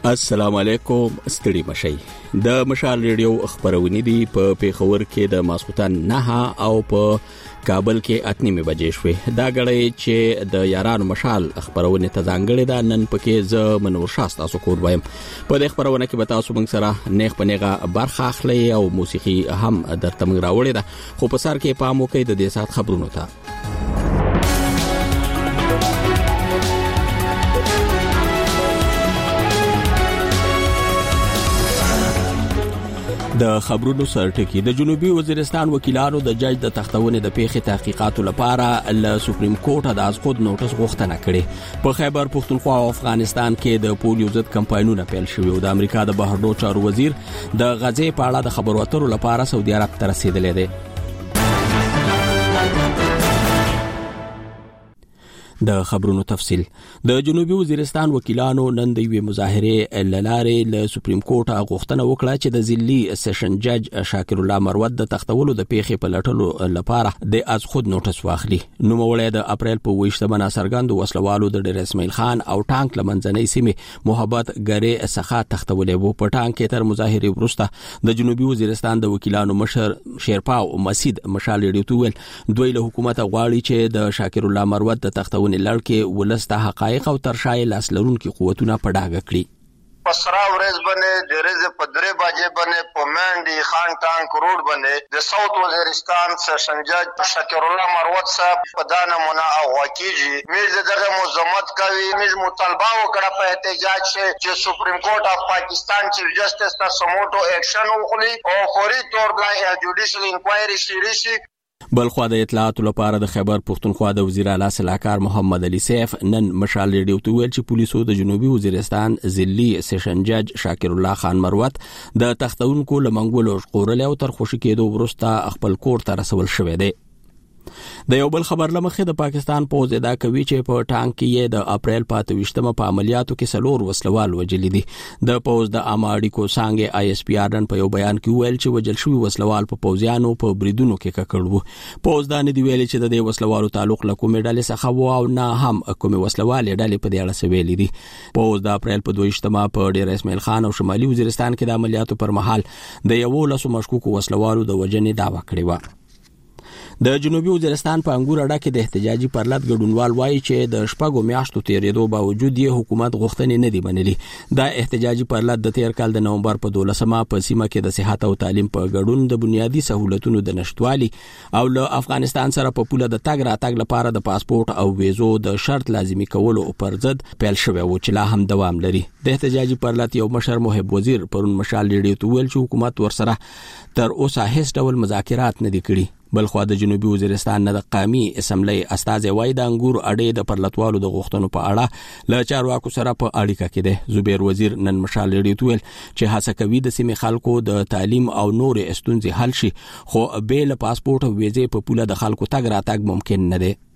السلام علیکم ستړي مشي د مشال ریډیو خبرونه دي په پیښور کې د ماسختن 9 او په کابل کې 8:30 بجې شوې دا غړې چې د یارانو مشال خبرونه ته ځانګړې ده نن پکې ز منور شاست تاسو کور وایم په دې خبرونه کې به تاسو موږ سره نیغ پنیغه برخه اخلي او موسیقي هم درته موږ راوړې ده خو په سر کې پام وکړئ د دې سات خبرونو ته د خبرونو سرټکی د جنوبي وزیرستان وکیلانو د جج د تختونې د پیښې تحقیقاتو لپاره ل سپریم کورټ د ازخود نوټس غوښتنه کړې په خیبر پختونخوا او افغانستان کې د پولیو ضد کمپاینونه پیل شوي او د امریکا د بهرنیو چارو وزیر د غزې په اړه د خبرو اترو لپاره سعودي عرب ته رسیدلی دی د خبرونو تفصيل د جنوبي وزیرستان وکیلانو نن د یوې مظاهره لاره ل سپریم کورټ غوښتنه وکړه چې د ضلعي سیشن جج شاکر الله مروت د تختولو د پیښې په لټلو لپاره د از خود نوټس واخلي نو مولای د اپریل په 28 سرګند وسلوالو د ډیر اسماعیل خان او ټانک لمنځنۍ سیمه محبت غره څخه تختولې وو په ټانک کې تر مظاهره وروسته د جنوبي وزیرستان د وکیلانو مشر شیرپاو مسید مشال ډیوټول دوی له حکومت غواړي چې د شاکر الله مروت د تختولو لړکه ولسته حقایق او ترشای لاس لرونکو قوتونه په ډاګه کړی پسرا ورځ باندې د ریزه په 3 بجې باندې په منډي خان ټانک روډ باندې د ساوث وزیرستان سیشن جج شاکر الله مروت صاحب په دانه منا او واکیږي موږ دغه مزمت کوي موږ مطالبه وکړه په احتجاج چې سپریم کورټ اف پاکستان چیف جسټس ته سموټو اکشن وکړي او فوري تور باندې جوډیشل انکوایري شي بلخوا د اطلاعاتو لپاره د خیبر پختونخوا د وزیر اعلی صلاحکار محمد علي سیف نن مشال ریډیو ته ویل چې پولیسو د جنوبي وزیرستان ضلعي سیشن جج شاکر الله خان مروت د تختونکو لمنګولو ژغورل او تر خوشی کېدو وروسته خپل کور ته رسول شوې ده د یو بل خبر لمخې د پاکستان پوز ادا کوي چې په ټانک کې د اپریل 28 په عملیاتو کې سلور وسلوال وجل دي د پوز د اماډي کو څنګه آی اس پی آرن په یو بیان کې ویل چې وجل شوی وسلوال په پوزیانو په بریدونو کې ککړو پوز دا نه دی ویل چې د دې وسلوالو تعلق له کومې ډلې څخه و او نه هم کومې وسلوال ډلې په دې اړه سویل دي پوز د اپریل په 28 په ډیر اسماعیل خان او شمالي وزیرستان کې د عملیاتو پر مهال د یو لاسو مشکوک وسلوالو د وجنې دعوا کړې و د جنوبي وزیرستان په انګور اډه کې د احتجاجي پرلط ګډونوال وایي چې د شپږو میاشتو تیرېدو باوجود یې حکومت غوښتنې نه دی منلي دا احتجاجي پرلط د تیر کال د نومبر په 12مه په سیمه کې د صحت او تعلیم په ګډون د بنیادی سہولتونو د نشټوالي او له افغانستان سره په پوله د تګ راتګ لپاره د پاسپورت او ویزو د شرط لازمي کولو پر ضد پیل شوی و چې لا هم دوام لري د احتجاجي پرلط یو مشر محب وزیر پرون مشال ریډیو ته ویل چې حکومت ورسره تر اوسه هیڅ ډول مذاکرات نه دي کړي بلخوا د جنوبي وزیرستان نه د قومي اسمبلی استاد وای د انګور اډې د پرلطوالو د غوښتنو په اړه له چارواکو سره په اړیکه کې ده زبیر وزیر نن مشال ریډیو ته ویل چې هڅه کوي د سیمې خلکو د تعلیم او نور استونزې حل شي خو به له پاسپورت او ویزې په پوله د خلکو تګ راتګ ممکن نه ده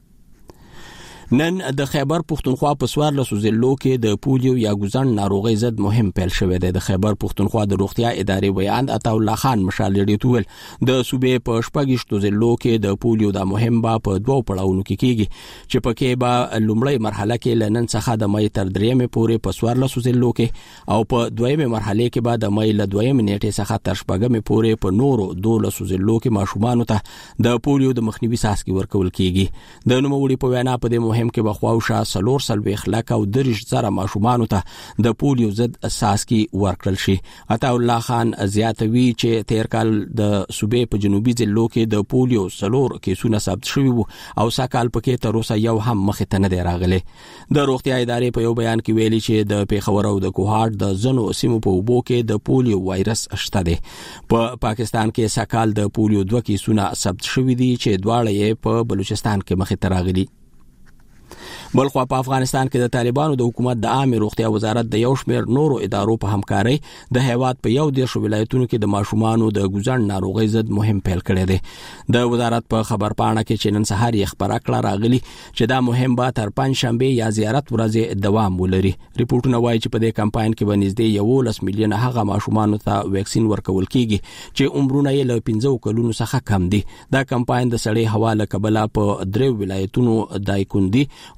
نن د خیبر پختونخوا په سوار له ضلعو کې د پولیو یا ګوزن ناروغي ضد مهم پیل شوې ده د خیبر پختونخوا د روغتیا ادارې بیان عطا الله خان مشال ریډیو ته ویل د صوبې په شپږشتو ضلعو کې د پولیو د مهم با په دوه پړاوونو کې کیږي چې پکې به لومړی مرحله کې لنن څخه د مې تر درېمې پورې په سوار له ضلعو کې او په دویمه مرحله کې به د مې له دویمې نیټې څخه تر شپږمې پورې په نورو 12 ضلعو کې ماشومان ته د پولیو د مخنیوي ساسکي ورکول کیږي د نوموړي په وینا په مهم کې بخواوشا سلور سلوي اخلاق او درش زره ماشومان ته د پولیو ضد اساسي ورکړل شي عطا الله خان زیاتوي چې تیر کال د صوبې په جنوبي ضلعو کې د پولیو سلور کیسونه ثبت شوي وو او سکهال پکې تر اوسه یو هم مخ ته نه دی راغلی د روغتیا ادارې په یو بیان کې ویلي چې د پیښور او د کوهاټ د زنو سیمو په وبو کې د پولیو وایرس شته دی په پاکستان کې سکهال د پولیو 2 کیسونه ثبت شوي دي چې دواړه یې په بلوچستان کې مخ ته راغلي بلخوا په افغانستان کې د طالبانو د حکومت د عامه روغتیا وزارت د یو شمېر نورو ادارو په همکارۍ د هیواد په یو دیرشو ولایتونو کې د ماشومانو د ګوزن ناروغي ضد مهم پیل کړی دی د وزارت په خبر پاڼه کې چې نن سهار یې خبره کړه راغلي چې دا مهم به تر پنځشنبه یا زیارت ورځې دوام ولري ریپورتونه وایي چې په دې کمپاین کې به نږدې 11 میلیونه هغه ماشومانو ته ویکسین ورکول کیږي چې عمرونه یې له 15 کلونو څخه کم دي دا کمپاین د سړې هوا له کبله په 3 ولایتونو دایکوندي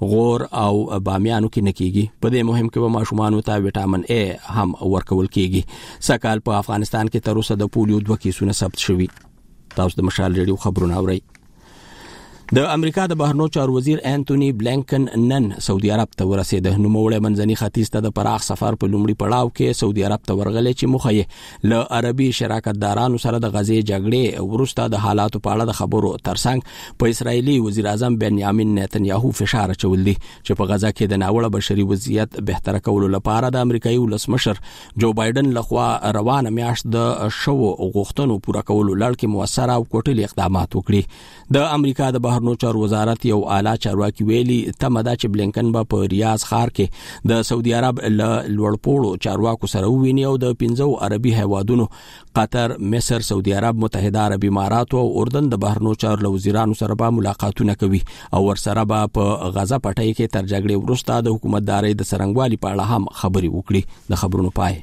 غور او بامیانو کې نکېږي. په دې مهم کې به ماشومان ته وټامین A هم ورکول کېږي. سکهال په افغانستان کې تر اوسه د پولیو 2 کیسونه ثبت شوي. تاسو د مشال ریډیو خبرونه اورئ. د امریکا د بهرنیو چارو وزیر انټونی بلینکن نن سعودي عرب ته ورسېد. نوموړی منځني ختیځ ته د پراخ سفر په لومړي پړاو کې سعودي عرب ته ورغلی چې مخه یې له عربي شراکتدارانو سره د غزې جګړې وروسته د حالاتو په اړه د خبرو ترڅنګ په اسرایلی وزیر اعظم بنیامین نتنیاهو فشار اچول دي چې په غزا کې د ناوړه بشري وضعیت بهتر کولو لپاره د امریکایي ولسمشر جو بایدن لخوا روانه میاشت د شو غوښتنو پوره کولو لړ کې موثر او کوټلي اقدامات وکړي. د امریکا د بهرنیو چارو وزارت یو اعلی چارواکي ویلي تمه ده چې بلینکن به په ریاض ښار کې د سعودي عرب له لوړپوړو چارواکو سره وویني او د 15 عربي هیوادونو قطر، مصر، سعودي عرب، متحده عربي امارات او اردن د بهرنیو چارو وزیرانو سره به ملاقاتونه کوي او ورسره به په غزا پټۍ کې تر جګړې وروسته د حکومتداري د سرنګوالي په اړه هم خبري وکړي. د خبرونو پای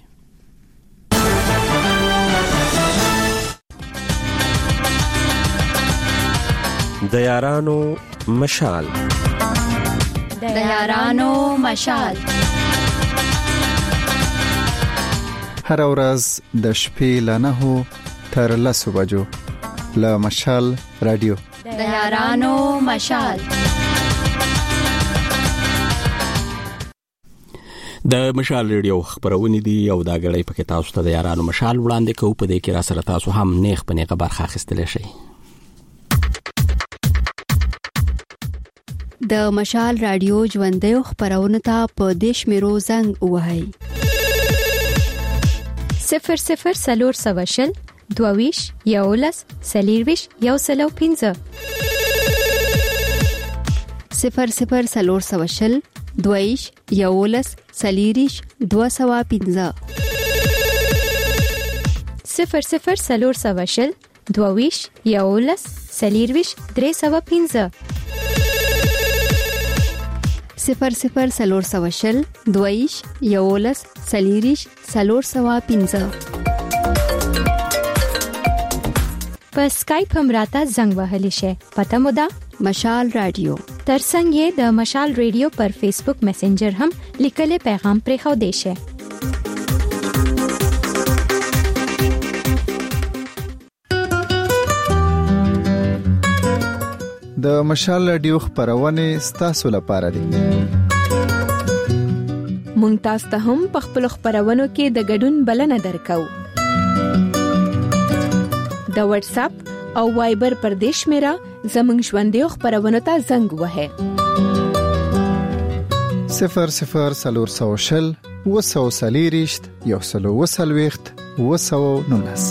د یارانو مشال. د یارانو مشال هر ورځ د شپې له 9 تر 10 بجو له مشال رادیو. د یارانو مشال. د مشال ریډیو خبرونه دي او دا غړي پکې تاسو ته د یارانو مشال وړاندې کوو. په دې کې را سره تاسو هم نیغ په نیغه برخه اخیستلی شئ. د مشال رادیو ژوندۍ خبرونه ته په دیش میرو زنګ وهاي 00 سلور سواشل دوویش یولس سلیرویش یوسلو 15 00 سلور سواشل دوویش یولس سلیریش 215 00 سلور سواشل دوویش یولس سلیرویش 315 00 سلور سواشل دویش یولس سلیریش سلور سوا 15 په سکایپ هم راته زنګ وهلی شي. پته مو ده مشال رادیو. ترڅنګ یې د مشال رادیو پر فیسبوک میسنجر هم لیکل پیغام پرې خو دی شي. د مشال رادیو خبرونه ستاسو لپاره دي. مونږ تاسو ته هم په خپل خبرونو کې د ګډون بلنه درکو. د واتس اپ او وایبر پر دیش میرا زمنګ ژوندۍ خبرونه ته زنګ وهه 00 سلور سواشل وسو سلیریشت یوسلو وسلويخت وسو نونس.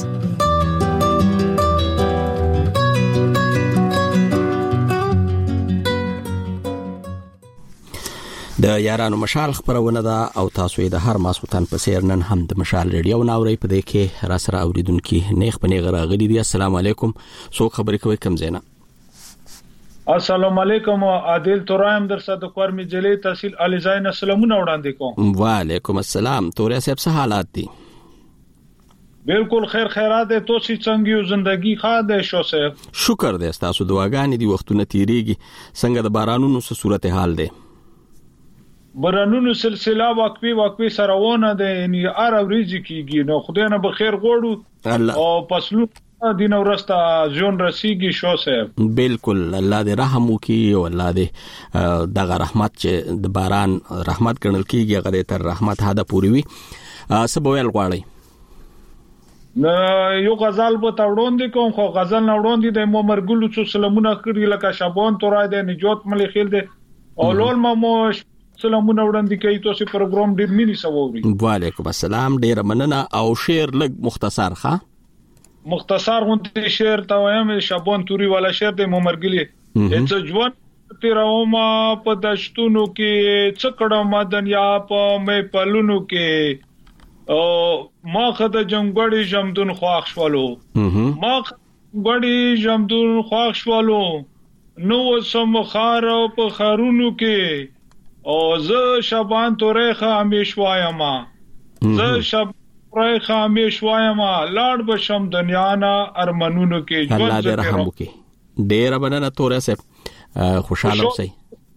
د یارانو مشال خبرونه ده او تاسو یې د هر ماسوتن په سیر نن هم د مشال ریډیو ناوړی په دې کې را سره اوریدونکو نیغ په نیغ راغلي دي. السلام علیکم. سو خبرې کوي کم زینا. السلام علیکم. عادل تورایم در صد کورمی جلی تحصیل الیزاین سلامونه وړاندې کوم. وعلیکم السلام. تورې صاحب څه حالات دي؟ بالکل خیر خیرات تو سی څنګه یو زندگی خاده شو صاحب. شکر دې تاسو دعاګانې دي وختونه تیریږي. څنګه د بارانونو څه صورت حال ده؟ برانونو سلسله واقعي سرونه ده یعنی ار اوریږي کیږي. نو خدای نه بخیر غوړو او پسلو دین ورسته جون رسیږي شو صاحب. بالکل الله دې رحم وکړي او الله دې دغه رحمت چې د باران رحمت ګڼل کیږي هغه تر رحمت هدا پوری وي. سبویل غواړي نو یو غزل به تاوړوندې کوم خو غزل نه وړوندې د مو مرګلو څو سلامونه کړی لکه شابان تورای د نجات ملي خیل ده او لول مو سلامونه وړاندې کوي. تاسو پروګرام ډیر مینی سووري. وعلیکم السلام. ډیر مننه. او شعر لګ مختصر مختصر غونډه شعر ته وایم. شابان توري والا شعر د ممرګلی اڅ ژوند تیراوما په دشتونو کې څکړه مدنیا په مې پلونو کې او ما خد جنگړی جمدون خواخ شوالو ما غړی جمدون خواخ شوالو نو سم خار په خارونو کې او زه شبان تورخه همیشوایم زه شب تورخه همیشوایم لاړ بشم دنیا نه ارمنونو کې الله دې رحم وکړي. ډیر مننه تورې صاحب. خوشاله اوسئ.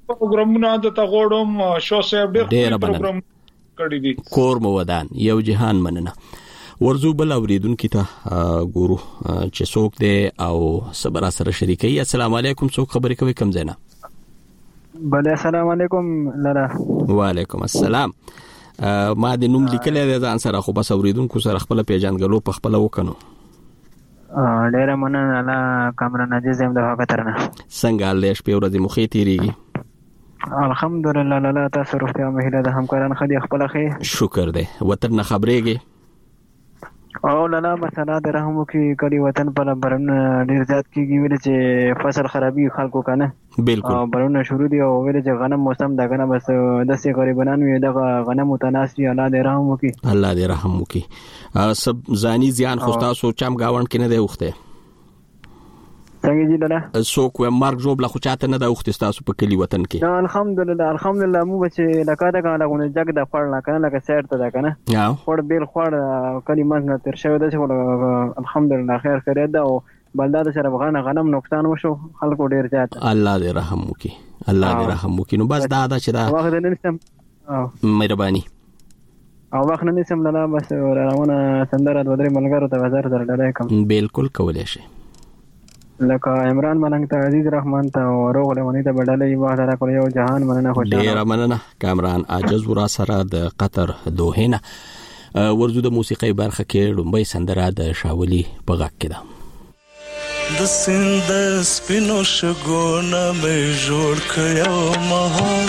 پروګرامونه د تغوړم شو صاحب ډېر پروګرام کړی دي. کور مو ودان یو جهان مننه. ورزو بل اوریدونکو ته ګورو چې څوک دی او صبر سره شریکي. السلام علیکم، څوک خبرې کوي کوم ځای نه؟ بله السلام علیکم لرا. وعلیکم السلام. ما د نوم لیکلې ده ځان سره، خو بس اوریدونکو سره خپل پیژنګلو په خپل وکنو. ډېر مننه الله کامران عزیز هم د خاطرنه. څنګه له شپې ورځې مخې تیریږي؟ الحمدلله لاله تاسو روغتیا مهله د همکاران خدي خپل خیر. شکر دی. وطن نه خبرېږي او لاله مثلا د رحمو کې کلی وطن پر برن ډیر زیات کیږي ویل چې فصل خرابي خلکو کنه. بالکل برونه شروع دي او ویل چې غنم موسم دا کنه بس دسه غریبانو یې د غنم متناسي الله دې رحم وکي. الله دې رحم وکي. سب ځاني زیان خو تاسو چم گاوند کې نه دی وخته څنګه جی لاله څوک و مرګ جوړ لا خو چاته نه دا وخت تاسو په کلی وطن کې؟ الحمدلله مو چې لکه دا کنه لګونه جګ د خړ نه کنه لکه سیر ته دا کنه خړ بیل خړ کلی مز نه تر شوی د الحمدلله خیر خیر دا او بلدا د سره غنم نقصان وشو خلکو ډیر زیات. الله دې رحم وکي، الله دې رحم وکي. نو بس دا چې دا وخت نه نشم مهرباني او وخت نه نشم لاله بس راونه سندره د ودرې ملګرو ته وزار درلای کوم. بالکل کولای شي لکه عمران ملنګ ته عزیز رحمان ته روغ لونی ته بدلې واه درا کول یو جهان مننه خوشاله. ډیر مننه کامران عاجز ورا سره د قطر دوهنه. ورزو د موسیقي برخه کې لومبي سندره د شاولي په غږ کې ده. د سند سپینو شګونه مې جوړ کړو مهال،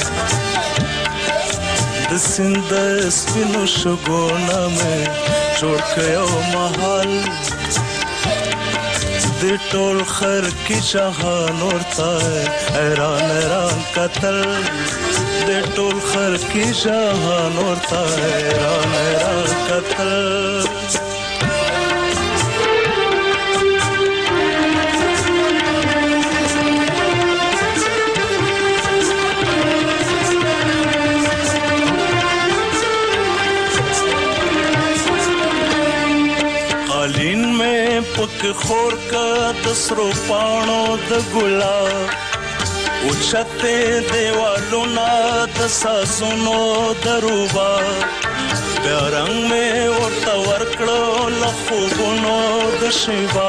د سند سپینو شګونه مې جوړ کړو مهال، د ټول خر کی جهان ورته حیران حیران قتل، د ټول خر کی جهان ورته حیران حیران قتل. قالین میں پک خور کا دسرو پانو د ګلاب اوچته دیوالو نا د ساسونو دروبا پیرنګ میں ورته ورکړو لخوبونو د شیبا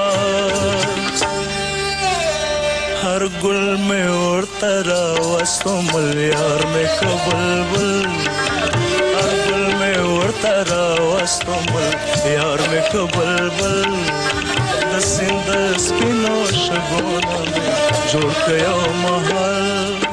هر ګل میں ورته راوستو ملیار میں کبلبل هر ګل میں ورته راوستو ملیار میں کبلبل د سند سپینو شګونه مې جوړ کړو محل.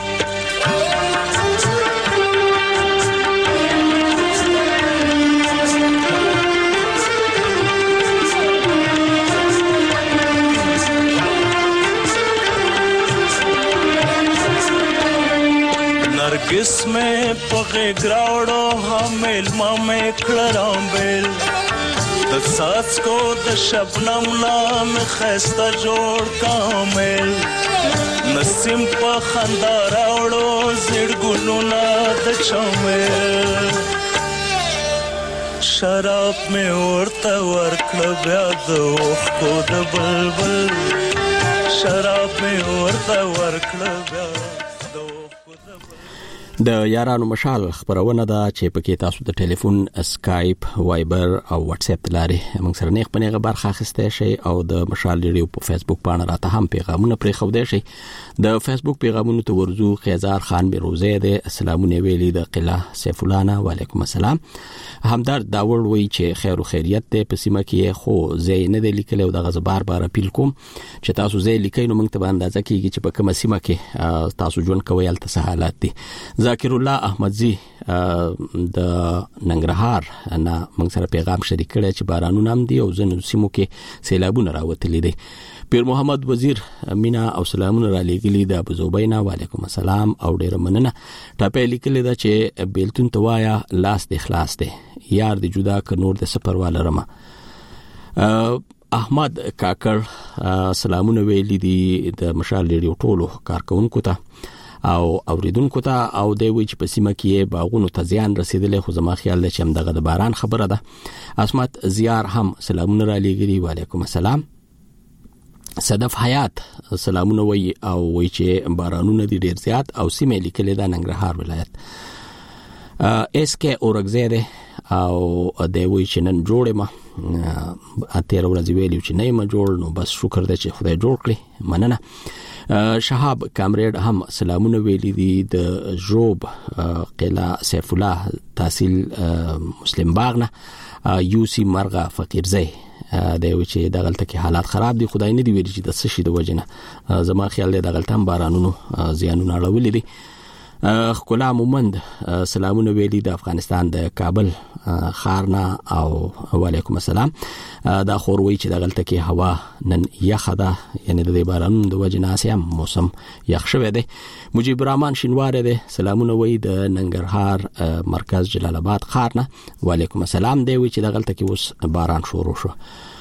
نرگس میں پغے گراوڑو ہمیل مامے کھڑرام بیل د ساس کو د شبنم نام خسته جوړ کامل نسیم په خندا راوړو زړ ګلونه د چمل شراب می ورته ورکړ بیا د اوخ کو د بلبل شراب می ورته ورکړ بیا د یارانو مشال خبرونه ده چې پکې تاسو د ټلیفون، اسکایپ، وایبر او واتس اپ لارې موږ سره نه خپلې برخه اخیسته شي او د مشال ریډیو په فیسبوک باندې راته هم پیغامونه پرې خو دی شي. د فیسبوک پیغامونو ته ورزو خیزار خان بیروزه ده سلامونه ویلي د قلا سیف الله نه وعلیکم السلام. همدار داور وی چې خیر او خیریت ده په سیمه کې خو زه نه د لیکلو د غزبار بار اپیل کوم چې تاسو زه لیکئ نو موږ ته باندې ځکه کیږي چې په کومه سیمه کې تاسو ژوند کوئ الته سہالات دي. ذاکر الله احمدزي د ننګرهار نه موږ سره پیغام شریک کړی چې بارانونه هم دي او ځینو سیمو کې سیلابونه راوتلي دي. پیر محمد وزیر مینا او سلامونه را لګلی د ابوزوبینا وعلیکم السلام او ډیر مننه. ټاپې لیکلی دا چې بیلتون توایا لاس د اخلاص دی یار دی جدا ک نور د سفر والا رما. احمد کاکړ سلامونه ویلي دي د مشال ریډیو ټولو کارکونکو ته او اوریدونکو ته او دی وی چې په سیمه کې باغونو ته زیان رسیدلی خو زما خیال دی چې هم دغه د باران خبره ده. اسمت زیار هم سلامونه را لګلی وعلیکم السلام. صدف حیات سلامونه وی او وی چې بارانونه دي ډیر زیات او سیمه لیکلې د ننګرهار ولایت اس کې اورګزیده او د وی چې نن جوړه ما اتیر ورځ ویلو چې نه ما جوړ نو بس شکر دې چې خدای جوړ کړی مننه. شهاب کامریډ هم سلامونه ویلي دي د جوب قلا سیف الله تحصیل مسلم باغ نه یوسی مرغه فقیرزی د یو چې د غلطه کې حالات خراب دي خدای نه دی ویلي چې د څه شي د وجنه زما خیال دی د غلطه هم بارانونو زیانونه اړولې دي. خلا مومند سلامونه ویلي د افغانستان د کابل خارنا او وعلیکم السلام. دا خوروي چې د غلطه کې هوا نن یخه ده یعنی د بارانونو د وجنه اسیم موسم یخ شوی دی. مجيب الرحمن شینوار دی سلامونه وی د ننګرهار مرکز جلال آباد خارنا وعلیکم السلام دی وی چې د غلطه کې اوس باران شروع شو.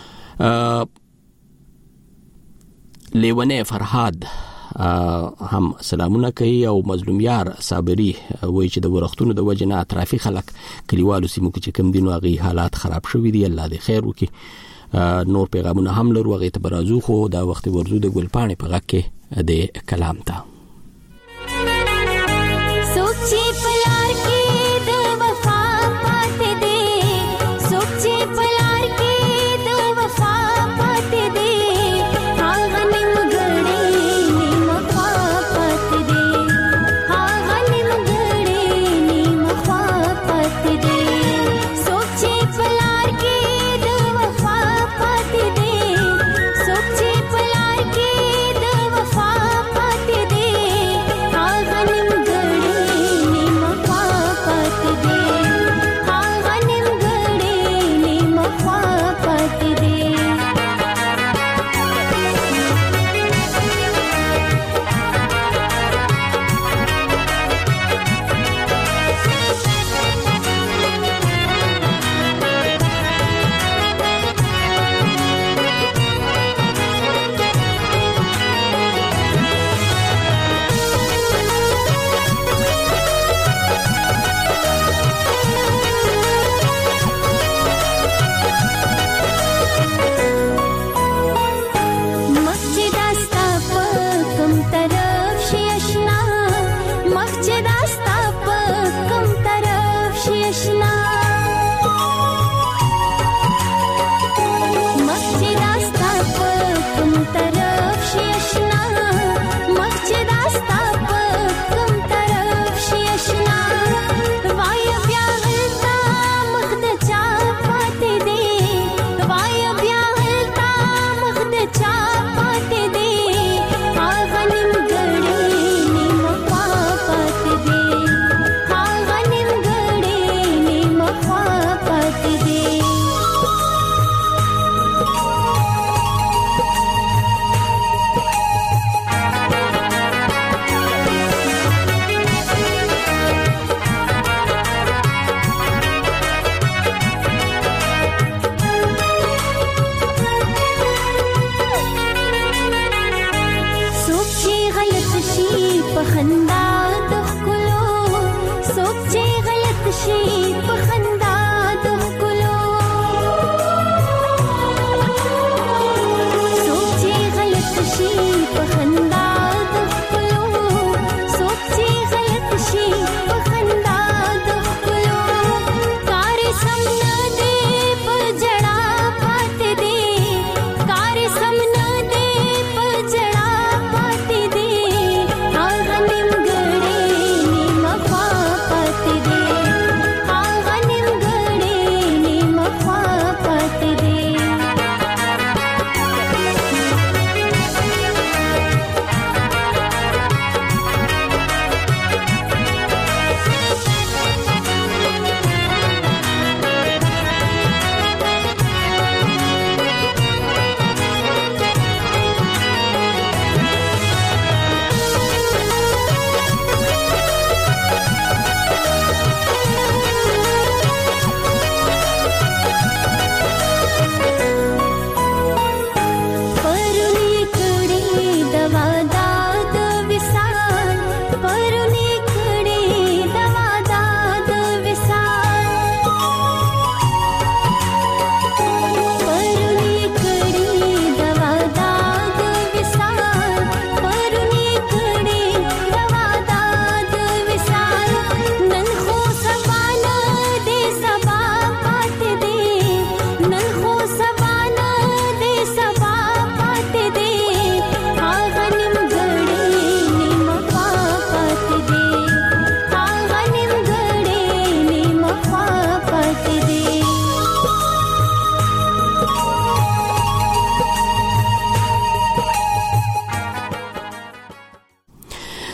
لیونه فرهاد هم سلامونه کوي او مظلومیار صابری وای چې د ورختونو د وجنه ترافیک خلک کلیوالو سیمو کې چې کم دینو هغه حالات خراب شوي دي الله دې خیر وکړي. نور پیغامونه هم لرو هغه ته برازو خو دا وخت ورزو د ګلپاڼې په غږ کې د کلام ته سوچي پلار کې د وفا پاتې دي سوچي پلار کې د وفا پاتې دي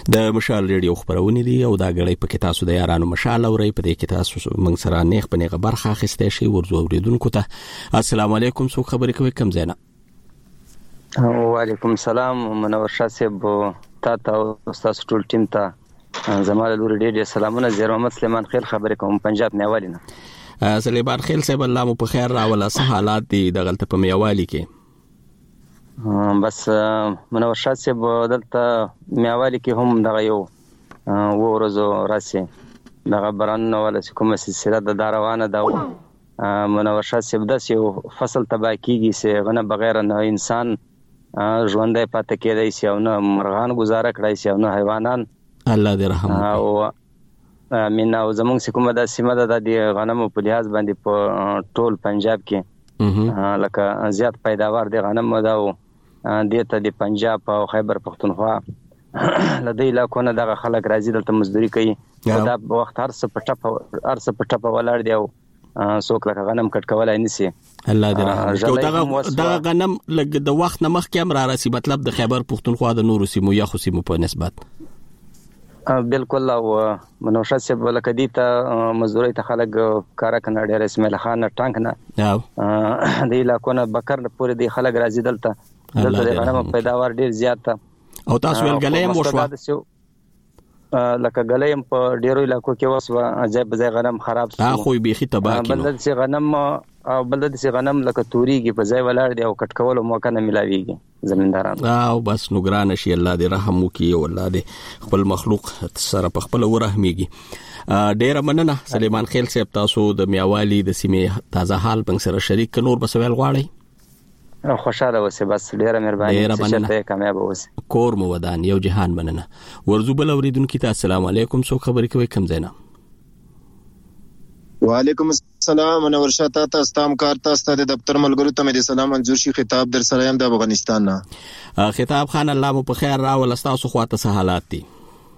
د مشال ریډیو خبرونه دي او دا غړي په کې تاسو د یارانو مشال اوري په دې کې تاسو موږ سره نیغ په نیغه برخه اخیسته شي ورزو اوریدونکو ته السلام علیکم څوک خبرې کوي کم زینا وعلیکم السلام منور شاه صاحب تاسو استاد ټول ټیم ته زموږ لوري ډېر سلامونه زیر محمد سلیمان خیل خبرې کوم پنجاب میوالي نه سلیمان خیل صاحب الله مو په خیر راولا سه حالات دي د غلطه په میوالي کې بس منور شاه صاحب دلته میوالي کې هم دغه یو ورځو راسي دغه بران ولا کومه سلسله د داروانه دا منور شاه صاحب د یو فصل تباہ کیږي سه غنه بغیر نه انسان ژوندې پاتې کېدای شي او نه مرغان گزاره کړای شي او نه حیوانان الله دې رحم او مینا او زمونږ کومه د سیمه د غنمو په لحاظ باندې په ټول پنجاب کې لکه زیات پیداوار د غنمو دا دته د پنجاب او خیبر پختونخوا لدی علاقو نه دغه خلک راځي دلته مزدوري کوي دا وخت هر څه په ټپ ولاړ دی او څوک لکه غنم کټ کولای نسی الله دې رحم دغه غنم لګ د وخت نه مخکې هم را راسي مطلب د خیبر پختونخوا د نورو سیمو یا خو سیمو په نسبت بالکل او منوشه صاحب لکه دي ته مزدوري ته خلک کار کنه ډېر اسماعیل خان ټانک نه د علاقو نه بکر پورې د خلک راځي دلته د غنم پیداوار ډیر زیات او تاسو ول غلیم وشو لکه غلیم په ډیرو علاقو کې وسو عجیب ځای غنم خراب شو خو بیخي تباہ کړي بلد سي غنم او بلد سي غنم لکه توريږي په ځای ولاړ دی او کټکول موقع نه ملاويږي زمینداران او بس نګران شي الله دې رحم وکي او الله دې خپل مخلوق سره په خپل ورحميږي ډیر مننه سلیمان خیل صاحب تاسو د میاوالي د سیمه تازه حال بنګ سره شریک نور بسویل غواړي خوشاله اوسه بس ډیره مهرباني چې کامیاب اوسه کور مو ودان یو جهان مننه ورزو بل اوریدونکو ته السلام علیکم څوک خبرې کوي کم زینا وعلیکم السلام منور شاه تاسو استام کار تاسو د دفتر ملګرو ته مې سلام منظور شي خطاب در سره یم د افغانستان نه خطاب خان الله مو په خیر راول تاسو خواته سه حالات دي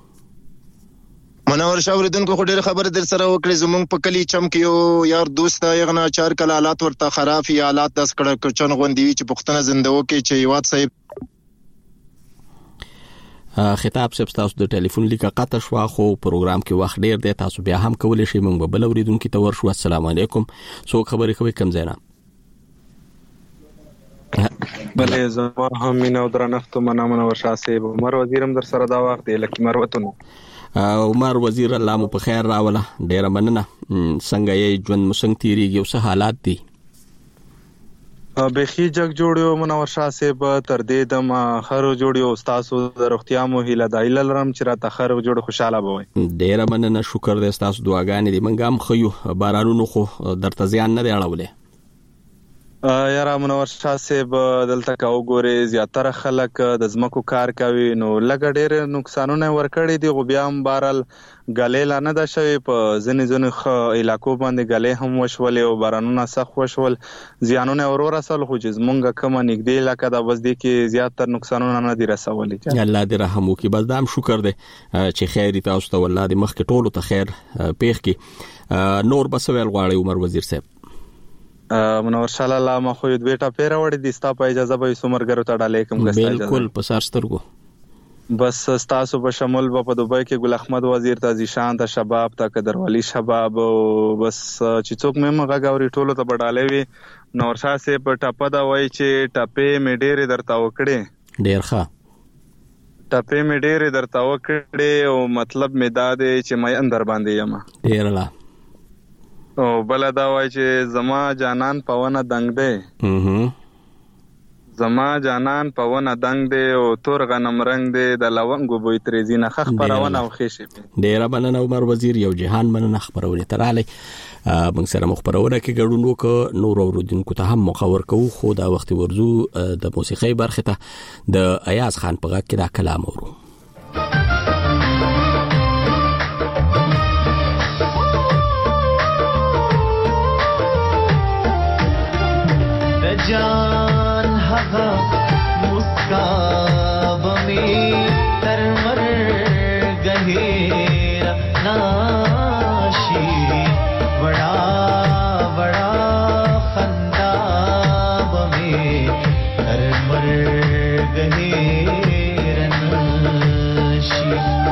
منور شاه اوریدونکو خو ډېر خبر در سره وکړي زمونږ په کلی چم کې یو یار دوست یغنا چار کله حالات ورته خراب یا حالات داس کړه چن غوندي چې پښتنه زندو کې چې یوات صاحب خطاب صاحب تاسو د ټلیفون لیکه قطع شو خو پروګرام کې وخت ډیر دی تاسو بیا هم کولای شئ موږ بل اوریدونکو ته ورشو السلام علیکم څوک خبرې کوي کم زینا بلې زما هم مینا درنښت منور شاه صاحب عمر وزیرم در سره دا وخت لکه مروتونه عمر وزیر الله مو په خیر راوله ډیر مننه څنګه یې ژوند مسنګ تیریږي او څه حالات دي بخي جگ جوړیو منور شاه صاحب تر دې د ما خرو جوړیو تاسو د روغتیا مو هیله دایل لرم چې را تخر جوړ خوشاله بوي ډیر مننه شکر دې تاسو دعاګانې دې منګم خو بارانونو خو درته ځان نه دی اړولې یاره منور شاه صاحب دلته کا وګوري زیاتره خلک د زمکو کار کوي نو لګ ډېر نقصانونه ورکړي دي غو بیا هم بارل غلې لانه د شوی په ځنې علاقو باندې غلې هم وشول او بارانونه سخت وشول زیانونه اورور اصل خو چې زمونږ کوم نګدې علاقه د بس دي کې زیاتره نقصانونه نه دي رسولي الله دې رحم وکي بس دام شکر دې چې خیر تاسو ته الله دې مخ کې ټولو ته خیر پیښ کی نور بسویل غواړي عمر وزیر صاحب منور شاه الله ما خو دوی ټا پیره وړي دي ستا په اجازه به سومرګرو ته ډالې کوم غستا بالکل په سارسترګو بس تاسو په شمول په دوبۍ کې ګل احمد وزیر ته ځشان ته شباب ته قدرولي شباب بس چې څوک مې مغاوري ټولو ته ډالې وي نور شاه سه په ټاپه دا وای چې ټاپې مې ډېر درته وکړي ډېر ښه ټاپې مې ډېر درته وکړي او مطلب مې دا دی چې مې اندر باندې یم ډېر لا او بل دا وای چې زما جانان پونه دنګ دی زما جانان پونه دنګ دی او تور غنم رنگ دی د لونګو بوې ترېزي نه خخ پرونه او خېشه ډیر مننه عمر وزیر یو جهان مننه خبرونه تراله موږ سره مخبرونه کې ګډون وک نور اوردونکو ته هم مخور کوو خو دا وخت ورزو د موسیقي برخه ته د ایاز خان په غږ کې دا کلام ورو جان هغه مسکا بمي تر مرګ ناشي بڑا بڑا خندا بمي تر مرګ ناشي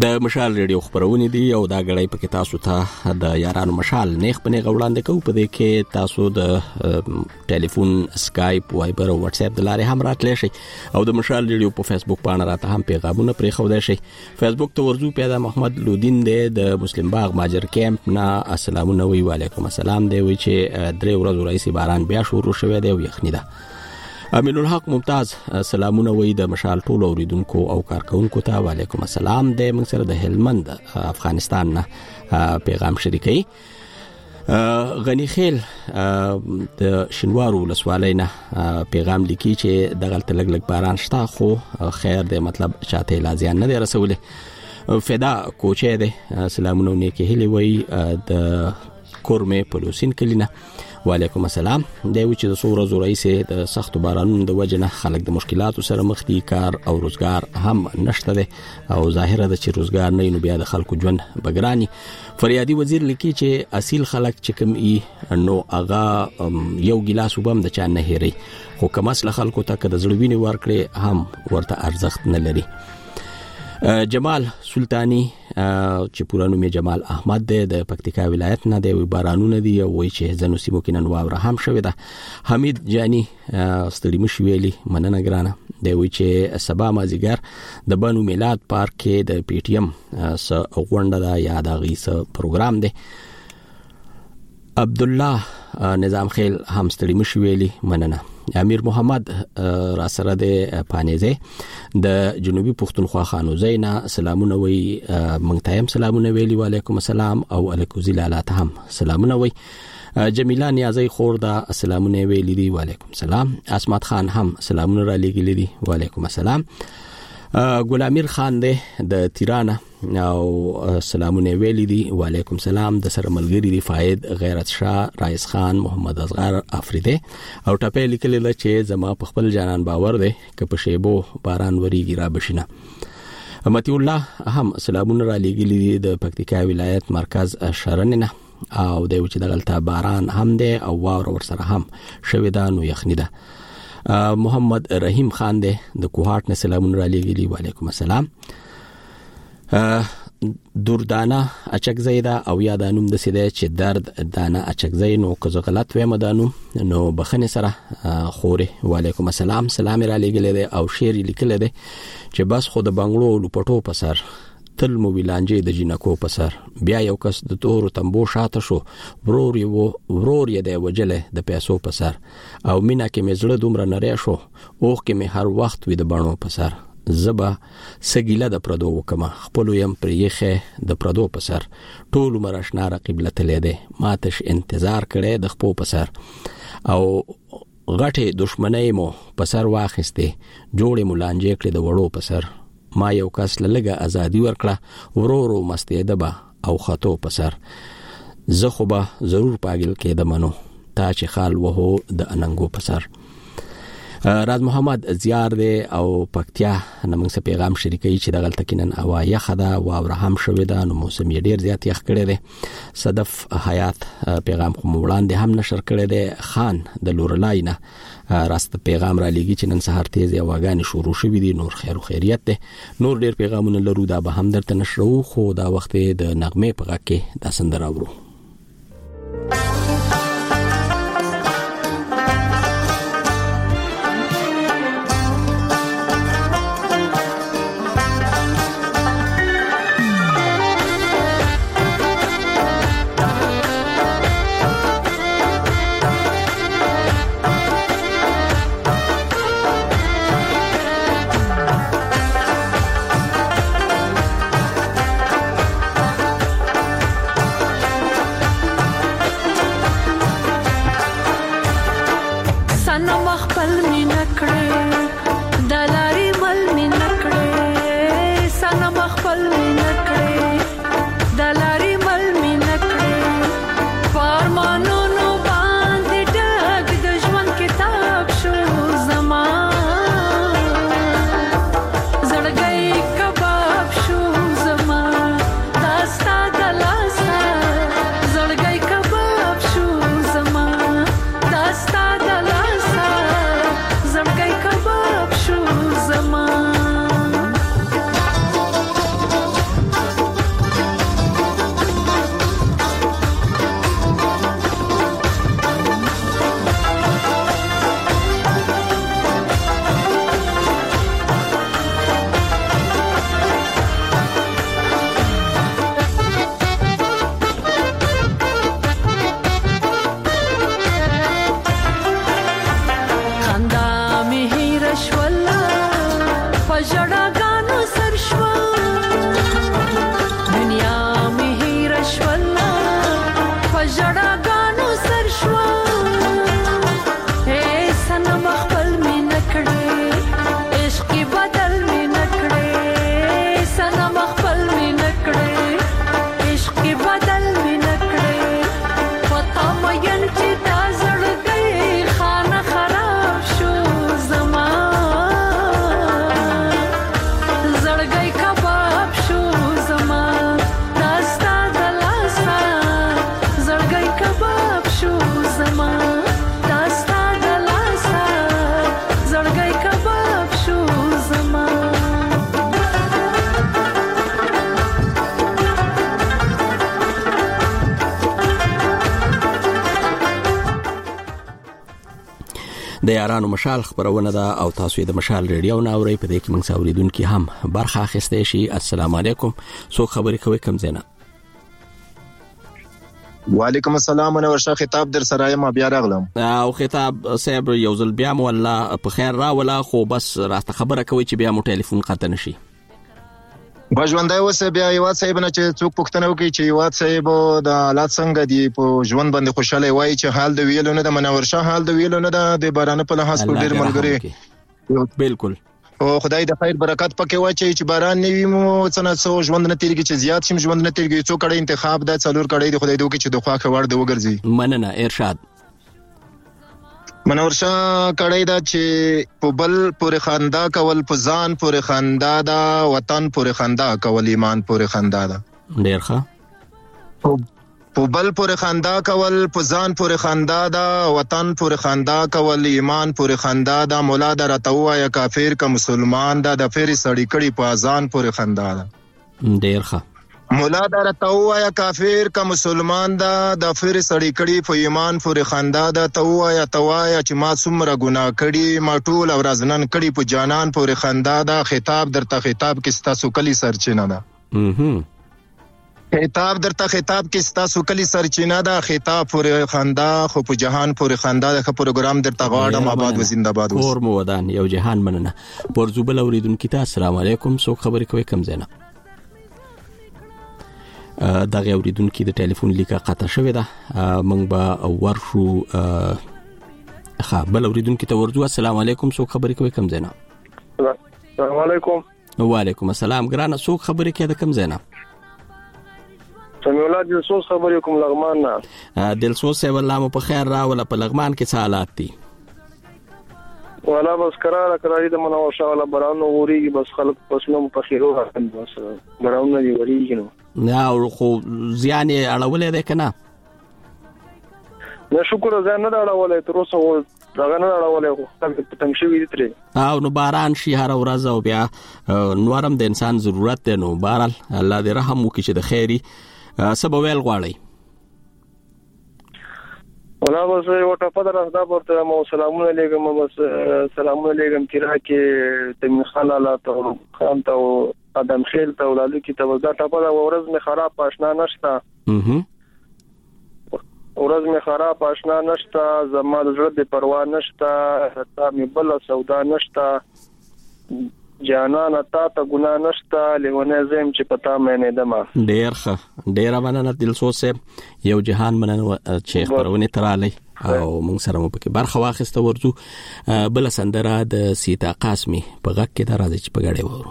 د مشال ریډیو خبرونه دي او دا غړی په کې تاسو ته د یارانو مشال نیخ په نیغه وړاندې کوو. په دې کې تاسو د ټلیفون، اسکایپ، وایبر او واتس اپ د لارې هم راتلی شي او د مشال ریډیو په فیسبوک باندې راته هم پیغامونه پرېښودای شي. فیسبوک ته ورځو پیدا محمد لودین دی د مسلم باغ ماجر کیمپ نه. السلام علیکم. السلام دی وی چې 3 ورځې راځي باران بیا شروع شوی دی او یخنی ده. امین الحق ممتاز سلامونه وی د مشال ټول اوریدونکو او کارکونکو ته وعلیکم السلام. د موږ سره د هلمند افغانستان نه پیغام شریکي. غنی خیل د شنوارو لسوالۍ نه پیغام لیکي چې دغلت لګ باران شته خو خیر دی، مطلب چاته لازم نه دی رسولې. فدا کوچه دی سلامونه نیکی هلی وی د کورمه پلوسین کلینا. وعلیکم السلام. دا و چې د سوره زورایسه د سخت بارانونو د وجنه خلک د مشکلاتو سره مخ دي، کار او روزګار هم نشته ده او ظاهره ده چې روزګار نه نو بیا د خلکو ژوند بګرانی. فریادي وزیر لیکي چې اصیل خلک چې کوم ای نو اغا یو ګلاس وبم د چا نه هېري، خو کوم اصل خلکو ته د زړوینې ورکړي هم ورته ارزښت نه لري. جمال سلطانی چې پورانو می جمال احمد د پکتیکا ولایت نه دی، بارانونه دی او وی چې زنو سیمو کې نن واوره هم شوې ده. حمید جانی ستړي مشي ویلي مننه ګرانه دی، وی چې سبا مازیګر د بنو میلاد پارک کې د پی ټی ایم س غونډه دا یاد غي س پروګرام دی. عبد الله نظام خیل هم ستړي مشي ویلي مننه. امیر محمد را سره د پانیزه د جنوبي پښتونخوا خانوزۍ نه سلامونه وی. مونږ ته هم سلامونه ویلي. وعلیکم السلام او الیکوزی لاله هم سلامونه وی. جمیله نیازی خور دا سلامونه ویلي دي. وعلیکم السلام. اسمت خان هم سلامونه را لګیلي دي. وعلیکم السلام. ګلامیر خان دی د تیرانه او سلامونه ویلي دي. وعلیکم السلام. د سره ملګری دی فائد غیرت شاه، رئیس خان، محمد اصغر افریدی او ټپه لیکل چې زما په خپل جانان باور دی که په شیبو باران وریږي را بشینه. متی الله هم سلامونه را لګیلي دي د پکتیکا ولایت مرکز شرننه او د وچ دغلطه باران هم دی او واور ور سره هم شوی دا نو یخنی ده. محمد رحیم خان دی د کوهات نه سلامونه را لګیلي. وعلیکم السلام. دردانه اچکزی دا او یا دانوم د سیده چې درد دانه اچکزی نو که زه غلط ویم دانوم نو بخنه سره خوره. وعلیکم السلام. سلام را لګیلي دی او شعر لیکل دی چې بس خو د بنگلو لپټو په سر تل مو ویلانجه د جنکو په سر، بیا یو کس د تورو تنبو شاته شو، ورور یې د وجله د پیسو په سر، او مینا کې مې زړه دومره نری شو، اوخ کې مې هر وخت وي د بڼو په سر، زبا سګیله د پردو وکما خپل يم پرېخه د پردو په سر، ټول مرشنا رقیب لته ده ماتش انتظار کړي د خپو په سر، او غټه دشمنی مو په سر واخسته جوړې مولانجې کړي د وړو په سر، ما یو کس لږه ازادي ورکړه ورورو مستې دبا او خطو په سر، زه خو به ضرور پاگل کې د منو تا چې خال وهو د اننګو په سر. راز محمد زیار دی او پکتیا نمنګ سه پیغام شریکي چې د غلطه کینن اوا یخدا او ابراهام شوی دا نو موسم یې ډیر زیات یخ کړی دی. صدف حیات پیغام کوم وړاندې هم نشر کړی دی. خان د لورلای نه راست پیغام را لګی چې نن سهار تیز واغانی شروع شوی دی. نور خیر او خیریت دی. نور ډیر پیغامونه لرو دا به هم درته نشرو، خو دا وخت د نغمه په غږ کې دا سندره ورو. شولا پجړه غانو سر شوا دنیا می هیر شولا پجړه غانو سر شوا اے سنم خپل می نکړې عشق بدل می نکړې سنم خپل می نکړې عشق بدل می نکړې پتا مې چې دا زړ گئی خانه خراب شو زما زړ گئی کباب شو زما داستا دلاسا زړ گئی کباب شو زما داستا دلاسا زړ گئی کباب شو زما د یارانو مشال خبرونه ده او تاسو د مشال ریډیو ناوړی په دې کې موږ اوریدونکو هم برخه اخیستئ شي. السلام علیکم. سو خبرې کوي کم زینا. وعلیکم السلام. منور شاه خطاب در سره ما بیا راغلم او خطاب صاحب یو ځل بیا مولا په خیر راولا خو بس راته خبره کوي چې بیا مو ټلیفون قطع نشي. بژوندای وسه بیا یو صاحب نه چې څوک پښتنه وکي چې یو صاحب د حالات څنګه دی په ژوند باندې خوشاله وای چې حال د ویلو نه د منور شاه حال د ویلو نه د باران په لحاظ په ډیر ملګری بالکل او خدای د خیر برکت پکې واچي چې باران نیوي مو څنګه څو ژوند نه تیریږي چې زیات شم ژوند نه تیریږي څو کړه انتخاب د څلور کړه د خدای دوی چې د خواخه ور د وګرځي. مننه ارشاد. منور شاه کړه دا چې په بل پورې خندا کول په ځان پورې خندا دا وطن پورې خندا کول ایمان پورې خندا دا ډیر ښه. په بل پورې خندا کول په ځان پورې خندا دا وطن پورې خندا کول ایمان پورې خندا دا مولا دا راتوا یا کافر کا مسلمان دا د فیر سړی کړي په اذان پورې خندا دا ډیر ښه. مولا دا راتوا یا کافر کا مسلمان دا د فیر سړی کړي په ایمان پورې خندا دا توا یا چې ما څومره ګناه کړي ما ټول ورځنن کړي په جانان پورې خندا دا خطاب درته خطاب کې ستاسو کلی سرچینه ده خطاب درته خطاب کې ستاسو کلی سرچینه ده خطاب پورې خندا خو په جهان پورې خندا ده. پروګرام درته غواړم آباد و زنده باد اوس اور مو ودان یو جهان مننه. پرزوبل اوریدونکو ته السلام علیکم. سو خبرې کوي کم زینا. دغه اوریدونکو د ټلیفون لیکه قطع شوې ده. موږ به ورشو بل اوریدونکو ته ورځو. السلام علیکم. سو خبرې کوي کم زینا. السلام علیکم. وعلیکم السلام. ګرانه سو خبرې کوي د کم زینا. سمیولا دلسوز خبرې کوم لغمان نه. دلسوز سه والله مو په خیر راولا په لغمان کې څه حالات دي؟ ولا بس قرار د منور شاه ولا برانو وريږي بس خلک پسلم په خیرو راځي بس برانو دی وريږي نو نه خو زیان اړولې ده کنه. نه شکر زه نه اړولې تر اوسه دغه نه اړولې خو تنګ شوی دي ترې او نو باران شي هر ورځ او بیا نورم د انسان ضرورت دی نو بهرحال الله دې رحم وکړي چې د خیري سبا ویل غواړي. ولا بس یو ټاپه درځه پورته مو سلامونه علیکم بس سلامونه علیکم تیرا کې تم خلاله ته خان ته ادم خیل ته ولالو کې ته دا ټاپه دا ورځ می خراب آشنا نشتا ورځ می خراب آشنا نشتا زما د زړه د پروا نشتا تا می بل سودا نشتا جانان تا ته ګنا نشتا لیونه زم چې پتا مې نه دما. ډیر ښه ډیر مننه دلسوز صاحب. یو جهان مننه چې خبرونه تراله او موږ سره مو پکې برخه واخیسته. ورځو بل سندره د سیتا قاسمی په غږ کې درازي چې په غړې وورو.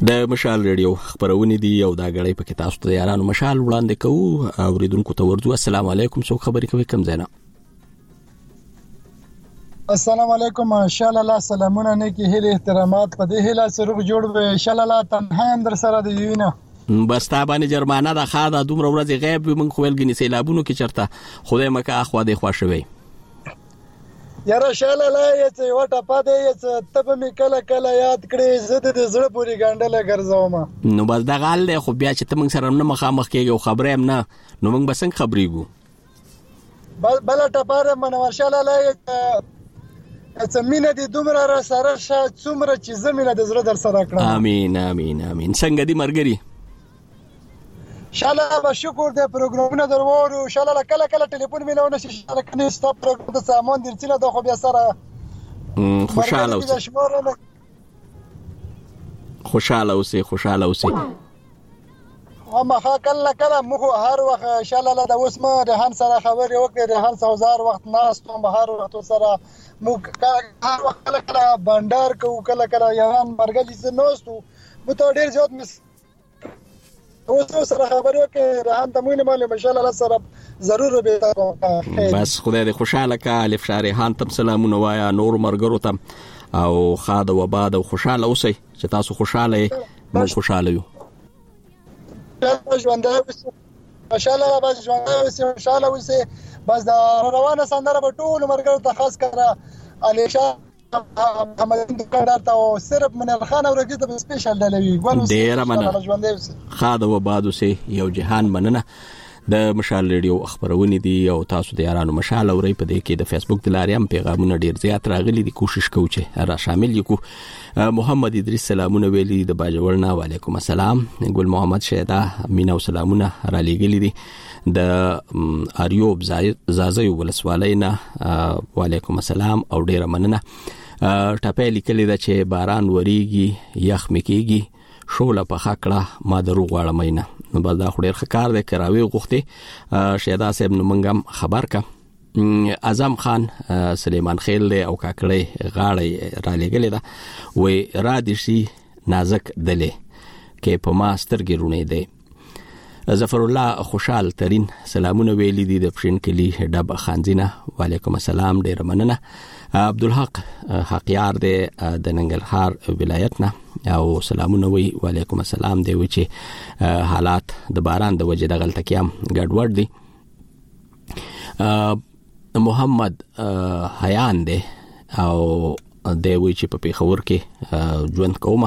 د مشال ریډیو خبرونه دي او دا غړې په کې تاسو ته یارانو مشال وړاندې کوو اوریدونکو ته ورځو. السلام علیکم، څوک خبرې کوي کوم ځای نه؟ السلام علیکم، ماشاءالله الله سلامونه نیکی هیله احترامات په دې هیله سره جوړ به انشاءالله الله تنها هم در سره دی وینه. بس تا باندې جرمانه د خاده دومره ورځې غیب من خویل غني سیلابونو کې چرته خدای مکه اخوا دی خوشوي یاره انشاءالله الله یې وټه پاتې یې ته به می کله کله یاد کړې زه د زړه پوری ګاندله ګرځوم. نو بس دا غال له خو بیا چې ته موږ سره نه مخامخ کېږو خبرې هم نه نو موږ به څنګه خبرېږو بل ټپاره من انشاءالله الله یې زمينه دي دومره را سره شات څومره چې زمينه د زړه در سره کړم. امين امين امين. څنګه دي مرګري؟ انشاءالله به شکر دې پروګرامونه دروړو انشاءالله کله کله ټلیفون مینونه شي کني ستاپ پروګرام د سامان درڅینه د خو بیا سره خوشاله اوسې خوشاله اوسې اما کله کله مخ هر وخت انشاءالله د اوسمه رهان سره خبرې وکړې رهان 1000 وخت ناستم هر وخت سره مو هر وخت کله بندر کو کله یان مرګلي سنوستو مو ته ډیر زیات مس اوس سره خبرې وکړې رهان ته مونږ مالې انشاءالله سره ضرور به تاسو بس خدای دې خوشاله کا الف شارحان تم سلامونه وایا نور مرګرو ته او خاده و باد او خوشاله اوسئ چې تاسو خوشاله مو خوشاله یو ژوند ماشاءالله باز ژوند انشاءالله وسه بس دا روانه سندره په ټول مرګرو ته خاص کړه الیشا محمد دکاندار ته صرف منل خان او رګیته په سپیشل ډلوي ډیر مننه خاده و بادو سه یو جهان مننه. د مشال ریډیو خبرونه دي او تاسو د یارانو مشال اوري په دې کې د فیسبوک د لارې هم پیغامونه ډیر زیات راغلي دي کوشش کوو چې را شامل یو. محمد ادریس سلامونه ویلي د باجوړنا وعلیکم السلام. ګل محمد شهدا مینا سلامونه را لېګلي دي د اریوب زازیو ولسوالۍ نه وعلیکم السلام او ډیر مننه. ټاپې لیکلي دا چې باران وریږي یخ مکیږي شوله په خکړه ما درو غواړم نه نو بل دا خو ډیر ښکار دی کراوي غوښتي شهدا صاحب نو منګم خبر کا اعظم خان سلیمان خیل دی او کاکړی غاړی را لګلې دا وې را دي شي نازک دلې کې په ما سترګې رونې دی. ظفر الله خوشحال ترين سلامونه ویلي دي د پښین کلی ډب خانزینه وعلیکم السلام ډیر مننه. عبدالحق حقیار دی د ننګرهار ولایت نه او سلامونه وی وعلیکم السلام دی و چې حالات د باران د وجې د غلطکیام ګډوډ دي. محمد حیان دی او دی وی چې په پیښور کې ژوند کومه.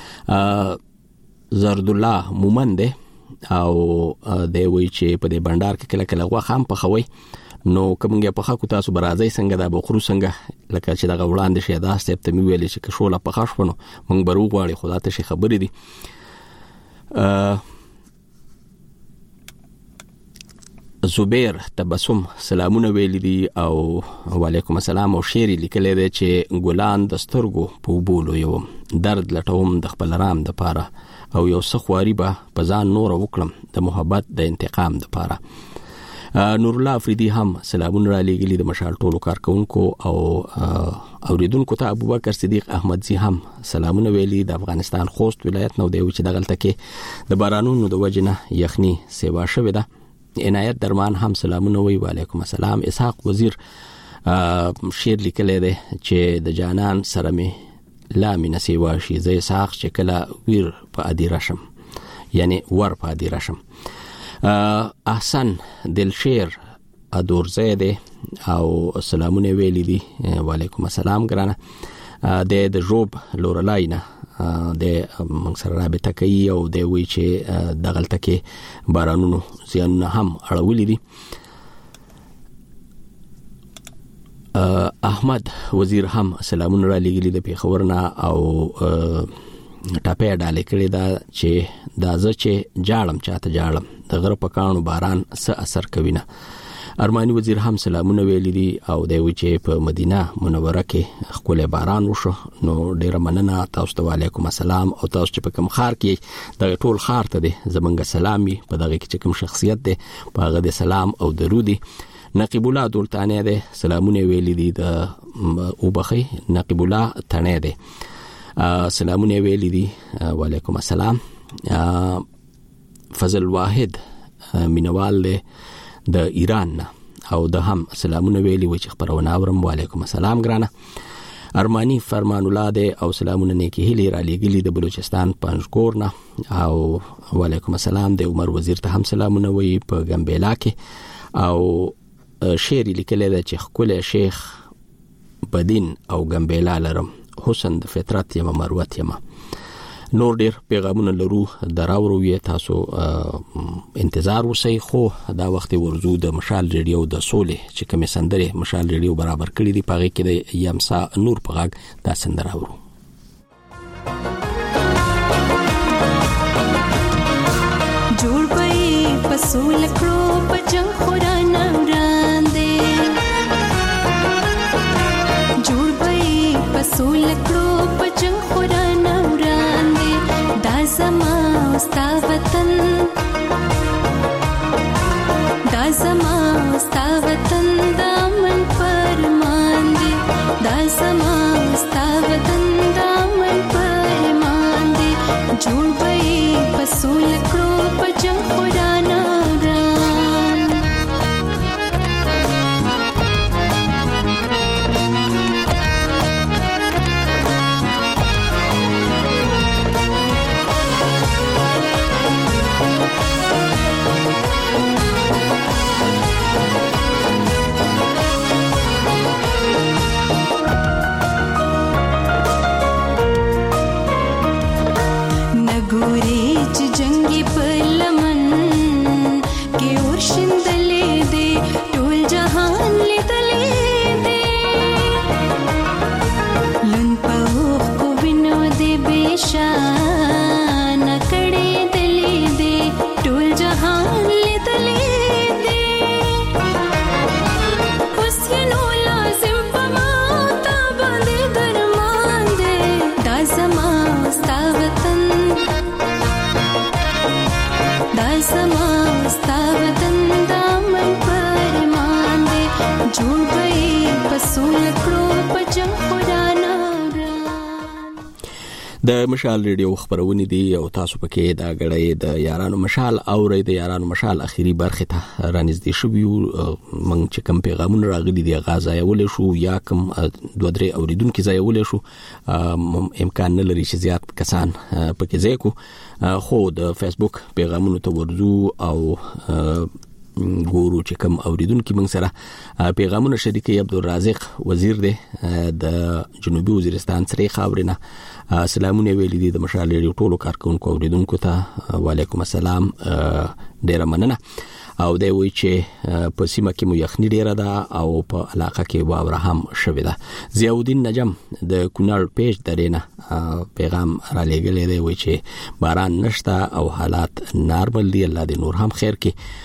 زرد الله مومن دی او دی وی چې په دې بندر کې کله کله غوښه هم پخوي نو کومګه په خاکو تاسو برازي څنګه دا بخرو څنګه لکه چې دا وړاندې شه دا ستپ ته ویل چې کښوله په خښونو مونږ برو غواړي خدا ته شي خبرې دي. زبیر تبسم سلامونه ویل دي او وعلیکم السلام او شعر لیکل دي چې ګلان د سترګو په بولو یو درد لټوم د خپل رام د پاره او یو سخواري به په ځان نور وکړم د محبت د انتقام د پاره. نور الله افریدی هم سلامونه را لېګلي د مشال ټولو کارکونکو او اوریدونکو ته ابوبکر صدیق احمد زی هم سلامونه ویلي د افغانستان خوست ولایت نو دی چې دغلته کې د بارانونو د وجنه یخني سیوا شوه ده. عنایت درمان هم سلامونه وی وعلیکم السلام. اسحاق وزیر شعر لیکلی دی چې د جانان سره می لا مینه سیوا شي زه اسحاق چې کله ویر په ادي راشم یعنی ور په ادي راشم. احسن دلشیر ادور زیده او سلامونه ویلی دي وعلیکم السلام ګرانه. د جوب لورلاینا د موږ سره رابطه کوي او د وی چې دغلته کې بارانونو زیانونه هم اړولې دي. احمد وزیر هم سلامونه را لېګلي د پیښورنا او ټاپې ډالې کړې دا چې دا زه چې جاړم چاته جاړم د غره په کانو باران څه اثر کوي نه. ارمانی وزیر هم سلامونه ویلي دي او دی وی چې په مدینه منوره کې خپل باران وشو نو ډیره مننه تاسو ته وعلیکم السلام. او تاسو چې په کوم خار کې د ټول خار ته دي زمونږ سلامي په دغه کې چې کوم شخصیت دی په هغه د سلام او درودي. نقیب الله دولتانه دی سلامونه ویلي دي د او بخي نقیب الله تنه دی. سلامونه ویلي دي. وعلیکم السلام. فضل واحد مینوال د ایران او د هم سلامونه ویلي و چې خبرونه اورم. وعلیکم السلام ګرانه. ارمانی فرمان الله دې او سلامونه نیکی هلی را لګلی د بلوچستان پنځګور نه. او وعلیکم السلام د عمر وزیر ته هم سلامونه وی په ګمبېلا کې. او شعر لیکلی دا چې خپل شیخ بدین او ګمبېلا لرم، حسن د فطرت یم، مروت یم. نور ډیر پیغامونه لرو دراورو یې، تاسو انتظار وسی. خو دا وخت ورزو د مشال ریډیو د سولې چې کومه سندره مشال ریډیو برابر کړی دی پاغه کې د یمسا نور پغاګ دا سندره ورو. جوړ پي پسول کړو پجن خوران وړاندې، جوړ پي پسول کړو پجن خوران وړاندې، دا زما ستا وطن، دا زما ستا وطن، دا من فرمان دی، دا زما ستا وطن، دا من فرمان دی. جوړ پي پسول کړو پجن خوران وړاندې. د مشال ریډیو خبرونه دي او تاسو پکې دا غړې د یارانو مشال اوري. د یارانو مشال اخیری برخه ته رانږدې شو. من چې کوم پیغامونه راغلي دي غازا یول شو یا کوم دوه درې اوریدونکو ځایول شو، امکان نه لري چې زیات کسان پکې ځای کو. خو د فیسبوک پیغامونو ته ورزو او ګورو چې کوم اوریدونکو موږ سره پیغامونه شریکي. عبدالرازق وزیر دی د جنوبي وزیرستان سره خبرونه سلامونه ویلي دي د مشال ریډیو ټولو کارکونکو اوریدونکو ته. وعلیکم السلام، ډیره مننه. او دی وی چې په سیمه کې مو یخني ډیره ده او په علاقه کې واوره هم شوې ده. ضیاءالدین نجم د کونړ پیج درینه پیغام را لګلې دی، وی چې باران نشته او حالات نارمل دي، الله دې نور هم خیر کړي.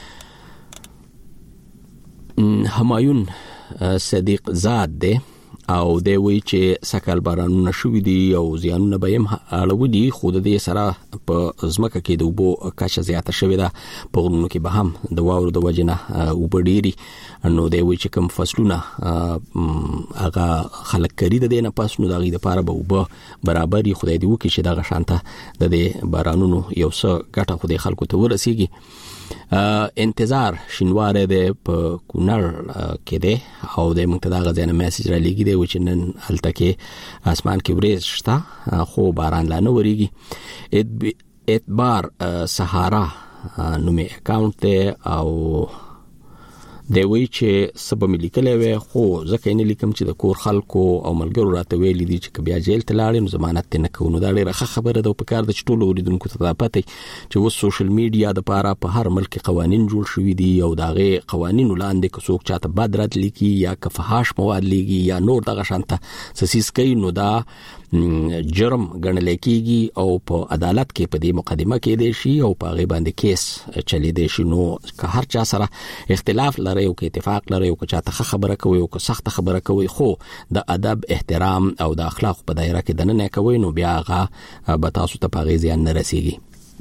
همایون صدیق زاد دی او دی وی چې سکل بارانونه شوې دي او زیانونه به هم اړودي، خو د دې سره په ځمکه کې د اوبو کچه زیاته شوې ده. په غرونو کې به هم د واورو د وجې نه اوبه ډېري. نو دی وی چې کوم فصلونه هغه خلک کړي د دې نه پس، نو د هغې دپاره به اوبه برابر وي. خدای دې وکړي چې دغه شانته د دې بارانونو یو څه ګټه خو دې خلکو ته ورسیږي. انتظار شینواره دی په کونړ کې دی او د موږ ته دا غځنه میسج را لګی دی چې نن هلته کې اسمان کې وریځ شته خو باران لا نه وریږي. اعتبار سهارا نومي اکاونټ دی او دی وی چې سبا ملي کله خو ځکه نه لیکم چې د کور خلکو او ملګرو راته ویلي دي چې بیا جیل ته لاړې نو ضمانت نه کوو. نو دا ډیره خبره ده. په کار د ټولو اوریدونکو ته پته چې اوس سوشل میډیا د پاره په هر ملک قوانين جوړ شوي دي او داغه قوانینو لاندې که څوک چاته بد رد لیکي یا که فحاش مواد لیکي یا نور دغه شانته سسیس کوي، نو دا جرم ګڼل کېږي او په عدالت کې په دې مقدمه کې دی شي او په غي باندې کیس چلی دی شي. نو که هر چا سره اختلاف لري او که اتفاق لري او که چاته خبره کوي او که سخت خبره کوي، خو د ادب احترام او د اخلاق په دایره کې دنه کوي، نو بیا هغه به تاسو ته په غي زیان نه رسیږي.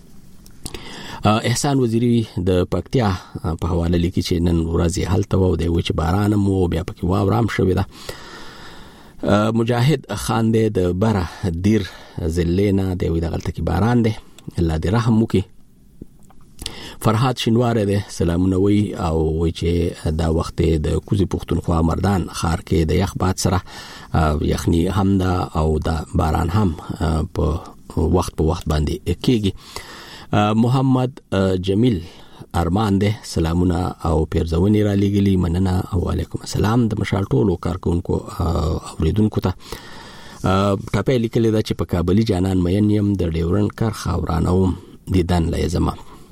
احسان وزیری د پکتیا په حواله لیکي چې نن ورځ هلته و دی چې باران مو بیا پکې واورام شوې ده. مجاهد خان دې د بره دیر زلینا د وی دغلت کی باران دې الله دې رحم وکي. فرحات شینواره دې سلامونه وی او وی چې دا وخت د کوزي پښتونخوا مردان خار کې د یخ باد سره یخنی هم دا او دا باران هم په وخت باندې کېږي. محمد جمیل ارمان دې سلامونه او پیرزونی را لګلی مننه او علیکم السلام د مشال ټولو کارکونکو اوریدونکو ته. ټاپې لیکلې دا چې په کابلی جانان مینیم د ډیورن کار خاورانو دیدن لایزما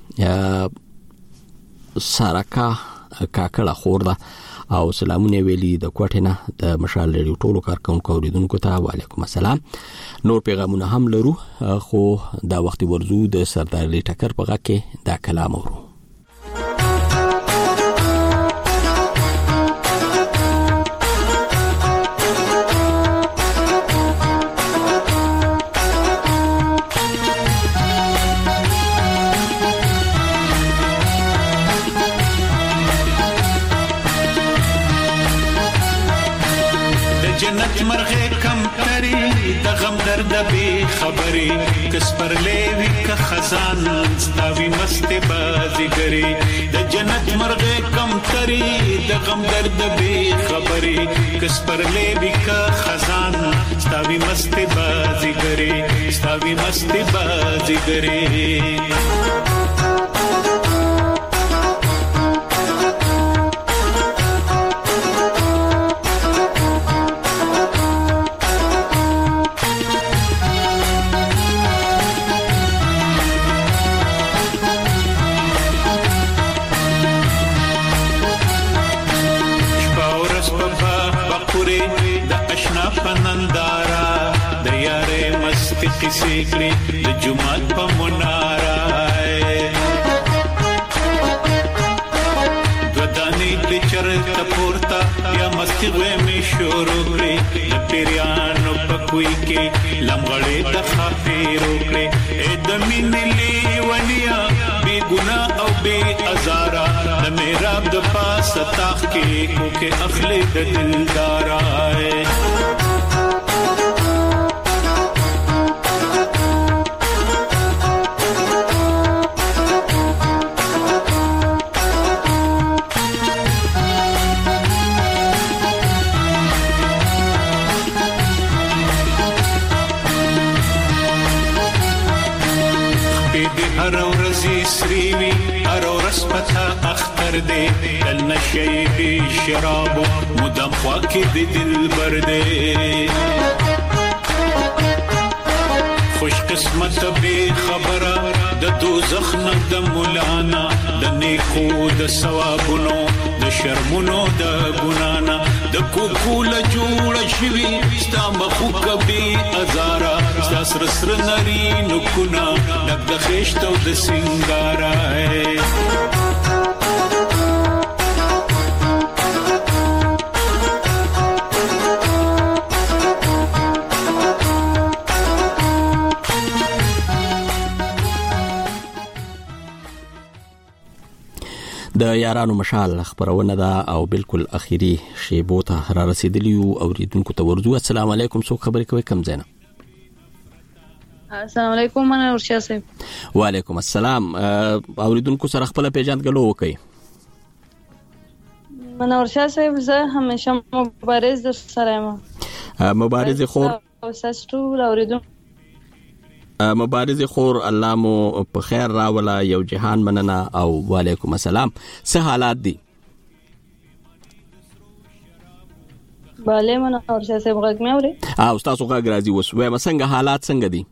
سارکا کاکړه خور ده او سلامونه ویلي د کوټینه د مشال ریډیو ټولو کارکونکو اوریدونکو ته وعلیکم السلام. نور پیغامونه هم لرو خو دا وخت ورزو د سردار علی ټکر په غږ کې دا کلام ورو. جنت مرغه کم تری د غم درد به خبري کس پر لیوی کا خزان ستاوی مست بازیګری د جنت مرغه کم تری د غم درد به خبري کس پر لیوی کا خزان ستاوی مست بازیګری ستاوی مست بازیګری. پنندارا د یارې مستی کیسې کړې د جمعات په منارا دودانی د چرته پورتا یا مستی وې می شروع کړې د پیرانو په کوی کې لمغړې د خافیرو کړې د مینې لیونیا بی ګناه او بی ازارا د میراب د پاس تاخ کې کو کې اخلي د دلدارا سریوی ارورس پتا اختر دے دل نشی بی شرابو مدام خواکی دی دل بردے خوش قسمت بی خبر د دوزخ نه د مولانا د نیکو د ثوابونو د شرمونو د ګنانا د کوکول جوړ شوی ستا مخو کبي ازارا ستا سر نری نکونه لګ د خېشتو د سنگارا د یارانو مشال خبرونه ده او بالکل اخیری شیبو ته را رسیدلیو اوریدونکو ته ورزو. السلام علیکم څوک خبرې کوي کم زینه؟ السلام علیکم منور شاه صاحب. وعلیکم السلام. اوریدونکو سره خپل پیژندګلو وکي. منور شاه صاحب زه همیشه مبارز در سره یم. مبارز خور تاسو اوریدونکو مبارز خور الله مو په خیر راولا یو جهان مننه او وعلیکم السلام. څه حالات دي؟ bale منور شاه صاحب غږ مې اوري او تاسو غږ راځي وس وای مسنګ حالات څنګه دي؟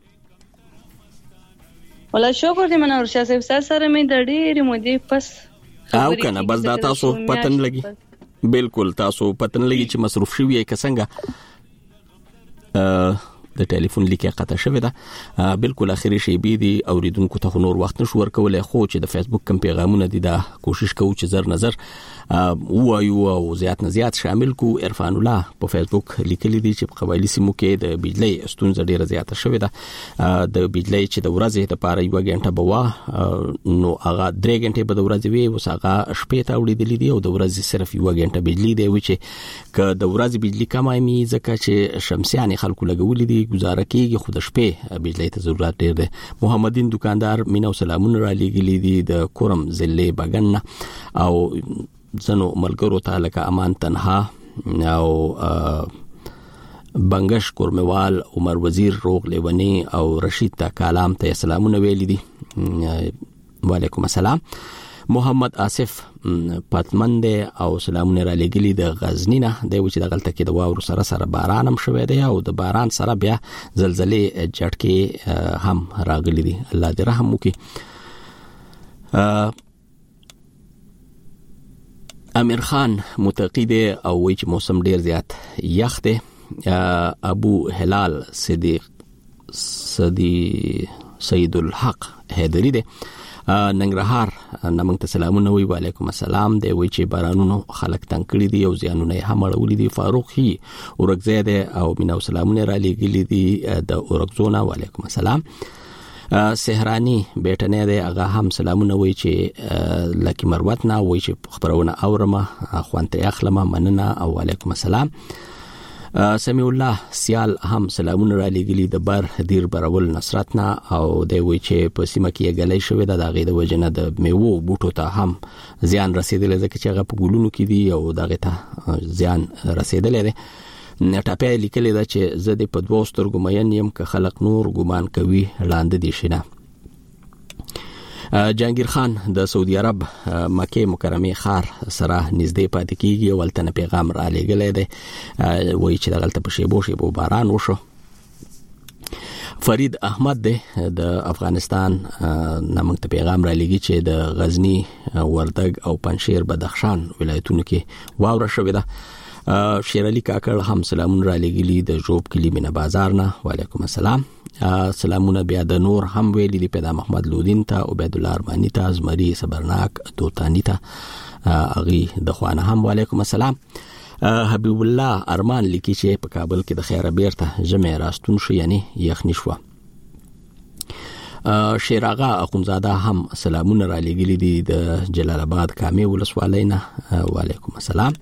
ولا شکر دې منور شاه صاحب سره مې د ډېرې مودې پس او کنه بس دا تاسو پتن لګي بالکل تاسو پتن لګي چې مصروف شوی یې کسنګ د ټلیفون لیکه قطع شوی دا بالکل اخیری شی بي دي اوریدونکو ته نور وخت نشو ورکولای خو چې د فیسبوک کم پیغامونه دي دا کوشش کوو چې زر نظر وایو او زیات نه زیات شامل کو. عرفان الله په فیسبوک لیکلی دی چې په قبایلی سیمو کې د بجلی ستونزه ډیره زیاته شوې ده. د بجلی چې د ورځې د پاره 1 غنټه بوا نو هغه 3 غنټه به د ورځې وي، اوس هغه شپې ته وړېدلې دي او د ورځې صرف 1 غنټه بجلی دی، چې که د ورځې بجلی کمه وي ځکه چې شمسيان خلکو لګولې دي گزاره کیږي، خو د شپې بجلی ته ضرورت ډیر دی. محمدین دکاندار مینا سلامونه را لګلې دي د کورم ضلع بغن او زنو ملګرو ته لکه امان تنها او بنگش کورموال، عمر وزیر روغ لیونی او رشید تا کالام ته سلامونه ویل دي. وعلیکم السلام. محمد آصف پاتمند او سلامونه را لګلی د غزنی نه دی، چې د غلطه کې د واورو سره سره باران هم شوی دی او د باران سره بیا زلزلې جټکې هم راغلي دي. الله دې رحم وکړي. امیر خان متقی دی او وی چې موسم ډیر زیات یخ دی. ابو هلال صدیق سید الحق حیدری دی ننګرهار نمنګ ته سلامونه وی. وعلیکم السلام. دی وی چې بارانونو خلک تنگ کړي دي او زیانونه هم اړولې دي. فاروق هی اورګزیده او مینا سلامونه را لګلې دي د اورګزونه. وعلیکم السلام. سهرانی بیٹنه دی هغه هم سلامونه وی چې لکی مروت نه وی چې خبرونه اورمه خوانته اخلمه مننه او وعلیکم السلام. سمیع الله سیال هم سلامونه را لګلی د بر دیر برول نصرت نه او دی وی چې په سیمه کې غلې شوې ده د غیده وجنه د میوه بوټو ته هم زیان رسیدل ځکه چې هغه په ګلونو کې دي او دغه ته زیان رسیدل دي. ټاپه لیکل دا چې زه د په 2 سترګو مین یم که خلق نور ګمان کوي لاندې دي شنه. جهانگیر خان د سعودي عرب مکه مکرمه خار سره نږدې پاتې کیږي او ولته پیغام را لګلې دی، وایي چې دغلته په شیبو باران وشو. فرید احمد دی د افغانستان نامنګ ته پیغام را لګي چې د غزنی، وردګ او پنشیر بدخشان ولایتونو کې واوره شوې ده. شیر علی کاکړ هم سلامونه را لګلی د جوب کلی مینا بازار نه. وعلیکم السلام. سلامونه بیا د نور هم ویلي دي. پیدا محمد لودین ته، عبید الله ارمانی ته، ازمری صبرناک دوتانی ته اغي د خوانه هم وعلیکم السلام. حبیب الله ارمان لیکي چې په کابل کې د خیره بیرته جمع راستون شو، یعنی یخنی شو. شیراغا اخونزاده هم سلامونه را لګلی دي د جلال آباد کامې ولسوالۍ نه. وعلیکم السلام.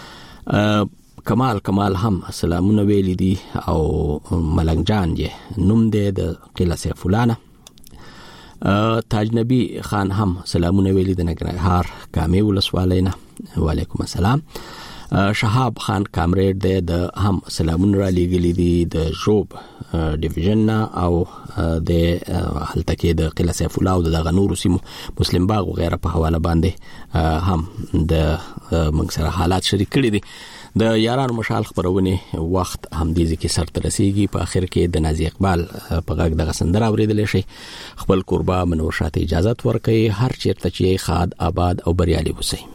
کمال هم سلامونه ویلي دي او ملنګ جان یې نوم دی د قلعه سیف الله نه. تاج نبی خان هم سلامونه ویلي د ننګرهار کامې ولسوالۍ نه. وعلیکم السلام. شهاب خان کامریډ دی د هم سلامونه را لګلی دي د جوب ډیویژن نه او د هلته کې د قلعه سیف الله او د غنور سیمو مسلم باغ وغیرہ په حواله باندې هم د موږ سره حالات شریک کړي دي. د یارانو مشال خبرونه وخت هم دې ځکه سر ته رسیږي. په اخر کې د نازي اقبال په غږ د غسندر اوریدل شي. خپل قربا منور شاته اجازه ورکړي. هر چیرته چې خاد آباد او بریالي وسی.